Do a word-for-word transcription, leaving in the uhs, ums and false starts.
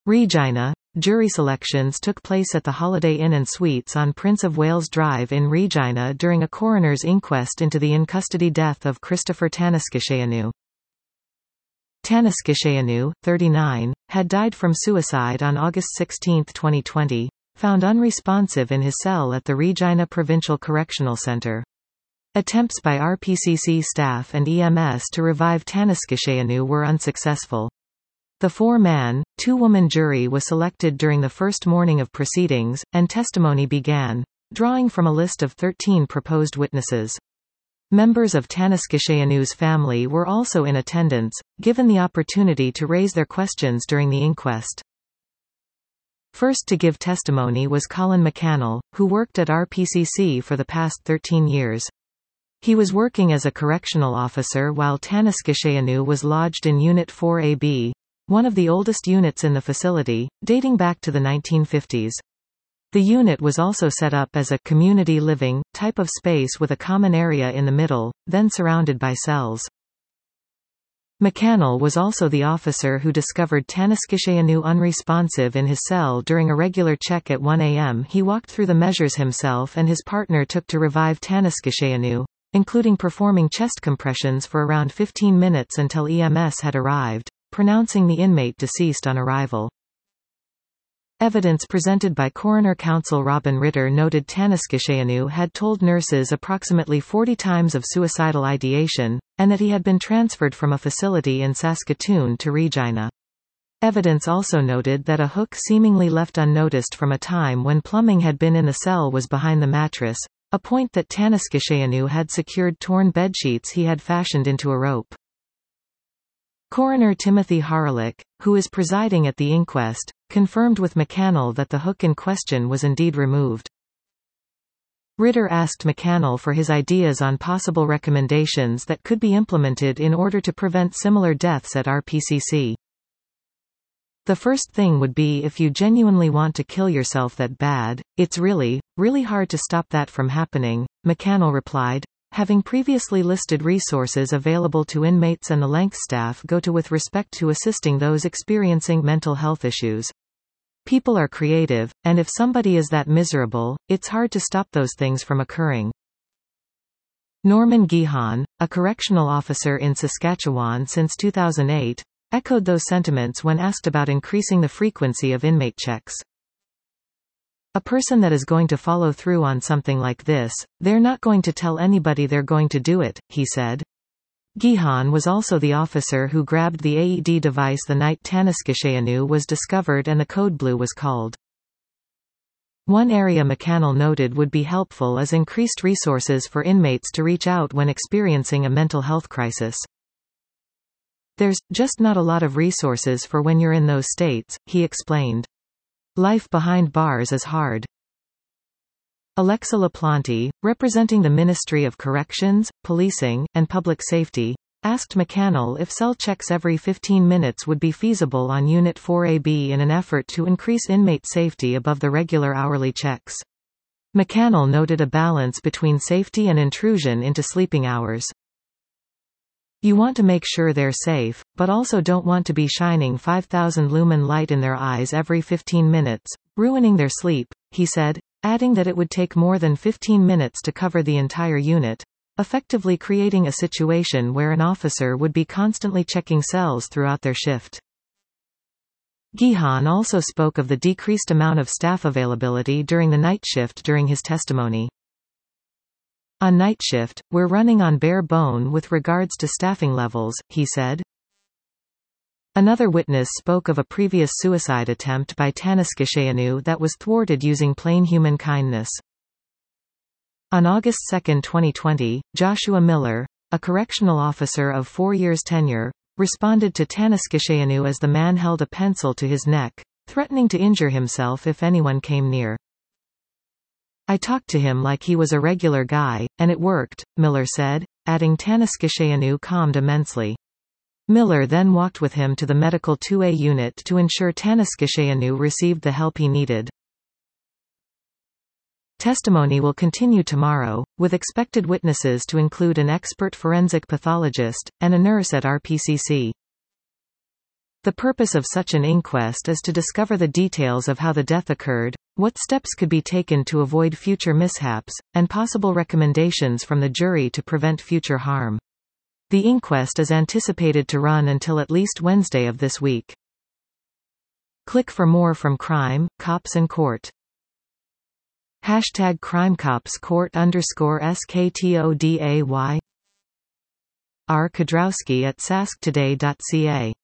Regina. Jury selections took place at the Holiday Inn and Suites on Prince of Wales Drive in Regina during a coroner's inquest into the in-custody death of Christopher Tanaskishayanu. Tanaskishayanu, thirty-nine, had died from suicide on August sixteenth twenty twenty, found unresponsive in his cell at the Regina Provincial Correctional Centre. Attempts by R P C C staff and E M S to revive Tanaskishayanu were unsuccessful. The four-man, two-woman jury was selected during the first morning of proceedings, and testimony began, drawing from a list of thirteen proposed witnesses. Members of Tanaskishayanu's family were also in attendance, given the opportunity to raise their questions during the inquest. First to give testimony was Colin McCannell, who worked at R P C C for the past thirteen years. He was working as a correctional officer while Tanaskishayanu was lodged in Unit four A B, one of the oldest units in the facility, dating back to the nineteen fifties. The unit was also set up as a community living type of space with a common area in the middle, then surrounded by cells. McCannell was also the officer who discovered Tanaskishayanu unresponsive in his cell during a regular check at one A M He walked through the measures himself and his partner took to revive Tanaskishayanu, including performing chest compressions for around fifteen minutes until E M S had arrived, pronouncing the inmate deceased on arrival. Evidence presented by coroner counsel Robin Ritter noted Tanaskishayanu had told nurses approximately forty times of suicidal ideation, and that he had been transferred from a facility in Saskatoon to Regina. Evidence also noted that a hook seemingly left unnoticed from a time when plumbing had been in the cell was behind the mattress, a point that Tanaskishayanu had secured torn bedsheets he had fashioned into a rope. Coroner Timothy Haralick, who is presiding at the inquest, confirmed with McCannell that the hook in question was indeed removed. Ritter asked McCannell for his ideas on possible recommendations that could be implemented in order to prevent similar deaths at R P C C. The first thing would be if you genuinely want to kill yourself that bad, it's really, really hard to stop that from happening, McCannell replied, having previously listed resources available to inmates and the length staff go to with respect to assisting those experiencing mental health issues. People are creative, and if somebody is that miserable, it's hard to stop those things from occurring. Norman Gihan, a correctional officer in Saskatchewan since two thousand eight, echoed those sentiments when asked about increasing the frequency of inmate checks. A person that is going to follow through on something like this, they're not going to tell anybody they're going to do it, he said. Gihan was also the officer who grabbed the A E D device the night Tanaskishayanu was discovered and the code blue was called. One area McCannell noted would be helpful is increased resources for inmates to reach out when experiencing a mental health crisis. There's just not a lot of resources for when you're in those states, he explained. Life behind bars is hard. Alexa LaPlante, representing the Ministry of Corrections, Policing, and Public Safety, asked McCannell if cell checks every fifteen minutes would be feasible on Unit four A B in an effort to increase inmate safety above the regular hourly checks. McCannell noted a balance between safety and intrusion into sleeping hours. You want to make sure they're safe, but also don't want to be shining five thousand lumen light in their eyes every fifteen minutes, ruining their sleep, he said, adding that it would take more than fifteen minutes to cover the entire unit, effectively creating a situation where an officer would be constantly checking cells throughout their shift. Gihan also spoke of the decreased amount of staff availability during the night shift during his testimony. On night shift, we're running on bare bone with regards to staffing levels, he said. Another witness spoke of a previous suicide attempt by Tanaskishayanu that was thwarted using plain human kindness. On August second twenty twenty, Joshua Miller, a correctional officer of four years tenure, responded to Tanaskishayanu as the man held a pencil to his neck, threatening to injure himself if anyone came near. I talked to him like he was a regular guy, and it worked, Miller said, adding Tanaskishayanu calmed immensely. Miller then walked with him to the medical two A unit to ensure Tanaskishayanu received the help he needed. Testimony will continue tomorrow, with expected witnesses to include an expert forensic pathologist, and a nurse at R P C C. The purpose of such an inquest is to discover the details of how the death occurred, what steps could be taken to avoid future mishaps, and possible recommendations from the jury to prevent future harm. The inquest is anticipated to run until at least Wednesday of this week. Click for more from Crime, Cops and Court. Hashtag CrimeCops Court underscore SKTODAY R. Kudrowski at sask today dot c a